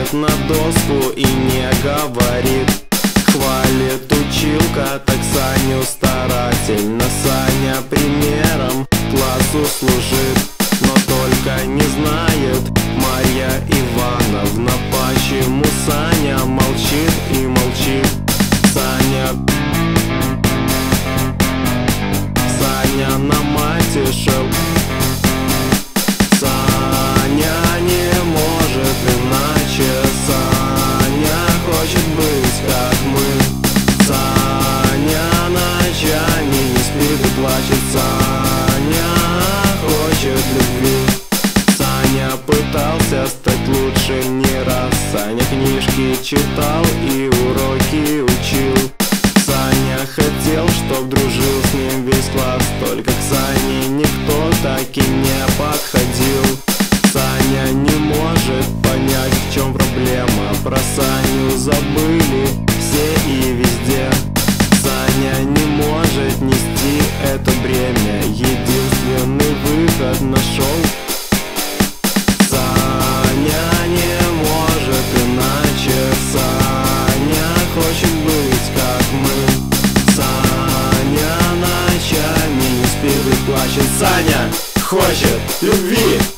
смотрит на доску и не говорит. Хвалит училка, так Саню старательно. Саня примером классу служит, но только не знает Марья Ивановна, почему Саня молчит и молчит. Саня на матишел. Саня не может иначе. Саня хочет быть как мы. Саня ночами не спит и плачет. Саня хочет любви. Саня пытался стать лучше не раз. Саня книжки читал и уроки учил. Саня хотел, чтоб дружил с ним весь класс, только к Сане никто так и не подходил. Саня не может понять, в чем проблема. Про Саню забыли все и везде. Саня не может нести это бремя. Единственный выход нашел. Саня не может иначе. Саня хочет быть как мы. Саня ночами не спит и плачет. Саня хочет любви.